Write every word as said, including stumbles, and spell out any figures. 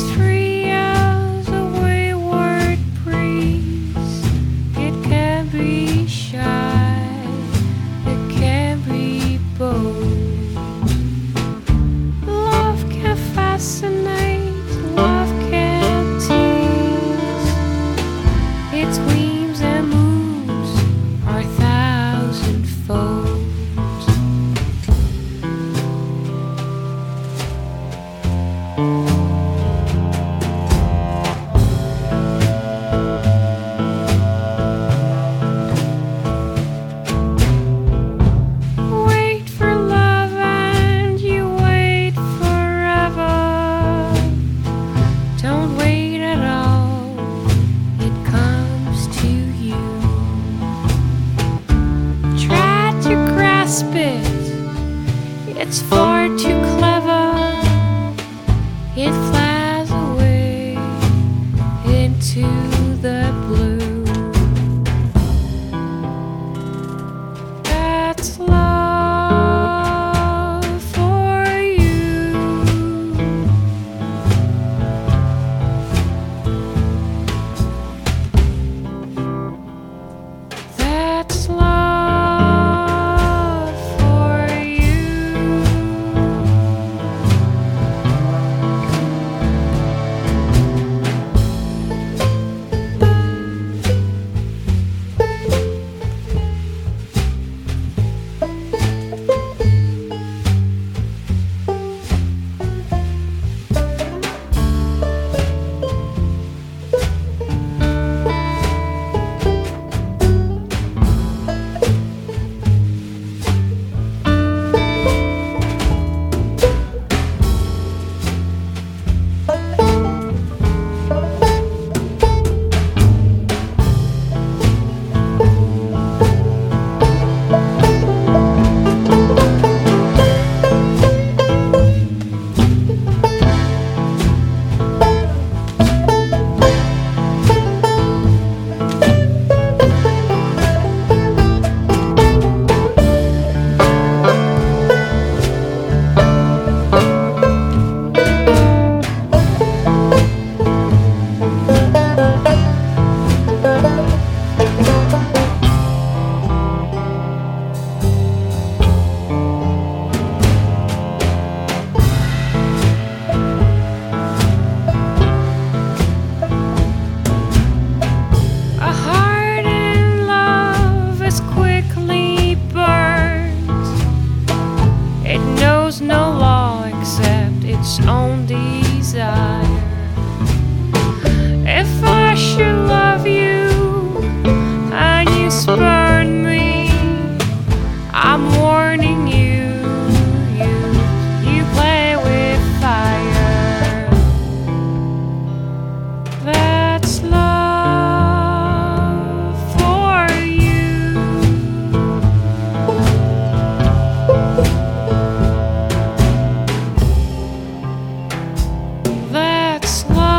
free as a wayward breeze. It can be shy, it can be bold. Love can fascinate, love can tease. Its gleams and moves are thousandfold. Wait for love and you wait forever. Don't wait at all, it comes to you. Try to grasp it, it's far too clever. It flies away into the blue. That's love for you. That's love for you. A heart in love is quickly burnt. It knows no law except its own desire. If I should love you and you spurn me, I'm warning you, you, you play with fire. That's love for you. That's love.